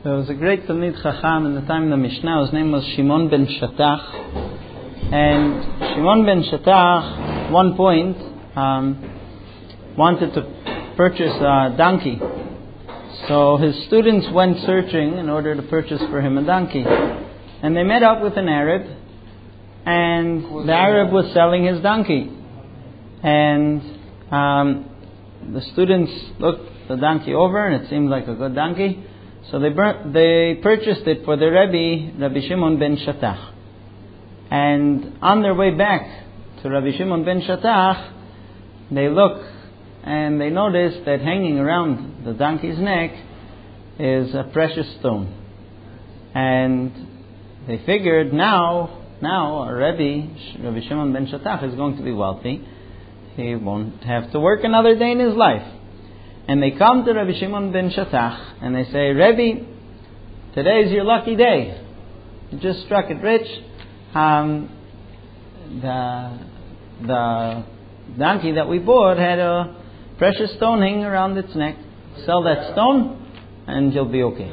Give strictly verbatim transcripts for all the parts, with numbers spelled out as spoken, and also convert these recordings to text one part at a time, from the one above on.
There was a great Talmid Chacham in the time of the Mishnah. His name was Shimon ben Shatach. And Shimon ben Shatach, at one point, um, wanted to purchase a donkey. So his students went searching in order to purchase for him a donkey. And they met up with an Arab, and the Arab was selling his donkey. And um, the students looked the donkey over, and it seemed like a good donkey. So they bur- they purchased it for the Rebbe, Rabbi Shimon ben Shatach. And on their way back to Rabbi Shimon ben Shatach, they look and they notice that hanging around the donkey's neck is a precious stone. And they figured now, now our Rebbe, Rabbi Shimon ben Shatach, is going to be wealthy. He won't have to work another day in his life. And they come to Rabbi Shimon ben Shatach and they say, Rebbe, today is your lucky day. You just struck it rich. Um, the, the donkey that we bought had a precious stone hanging around its neck. Sell that stone and you'll be okay.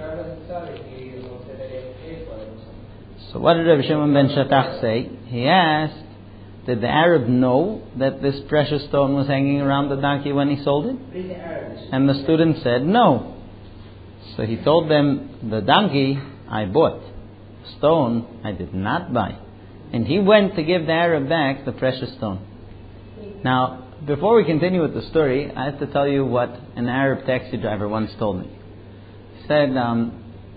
So what did Rabbi Shimon ben Shatach say? He asked, did the Arab know that this precious stone was hanging around the donkey when he sold it? And the student said no. So he told them, the donkey I bought, stone I did not buy. And he went to give the Arab back the precious stone. Now, before we continue with the story, I have to tell you what an Arab taxi driver once told me. He said, um,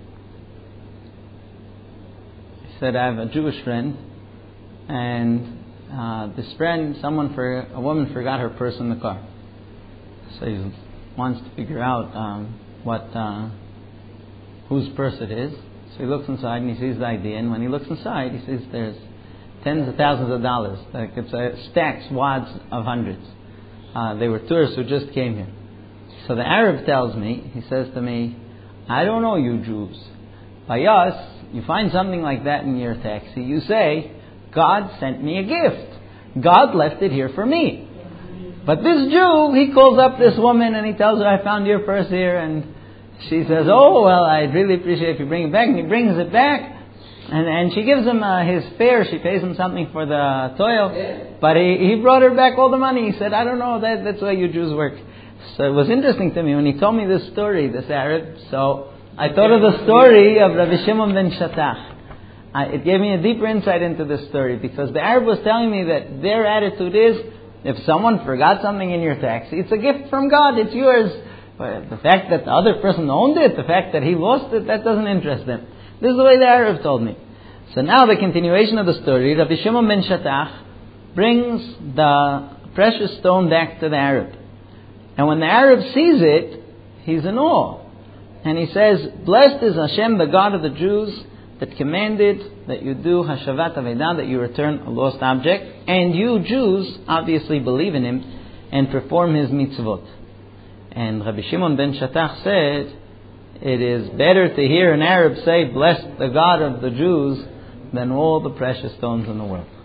he said, I have a Jewish friend, and Uh, this friend, someone for a woman forgot her purse in the car. So he wants to figure out um, what uh, whose purse it is. So he looks inside and he sees the I D. And when he looks inside, he sees there's tens of thousands of dollars. Like it's uh, stacks, wads of hundreds. Uh, they were tourists who just came here. So the Arab tells me, he says to me, I don't know you Jews. By us, you find something like that in your taxi, you say, God sent me a gift. God left it here for me. But this Jew, he calls up this woman and he tells her, I found your purse here. And she says, oh, well, I'd really appreciate if you bring it back. And he brings it back. And, and she gives him uh, his fare. She pays him something for the toil. But he, he brought her back all the money. He said, I don't know, that, that's the way you Jews work. So it was interesting to me when he told me this story, this Arab. So I thought of the story of Rabbi Shimon ben Shatach. I, it gave me a deeper insight into this story, because the Arab was telling me that their attitude is, if someone forgot something in your taxi, it's a gift from God, it's yours. But the fact that the other person owned it, the fact that he lost it, that doesn't interest them. This is the way the Arab told me. So now the continuation of the story, Rabbi Shimon ben Shatach brings the precious stone back to the Arab. And when the Arab sees it, he's in awe. And he says, blessed is Hashem, the God of the Jews, that commanded that you do Hashavat Avedah, that you return a lost object, and you Jews obviously believe in Him and perform His mitzvot. And Rabbi Shimon ben Shatach said, it is better to hear an Arab say, bless the God of the Jews, than all the precious stones in the world.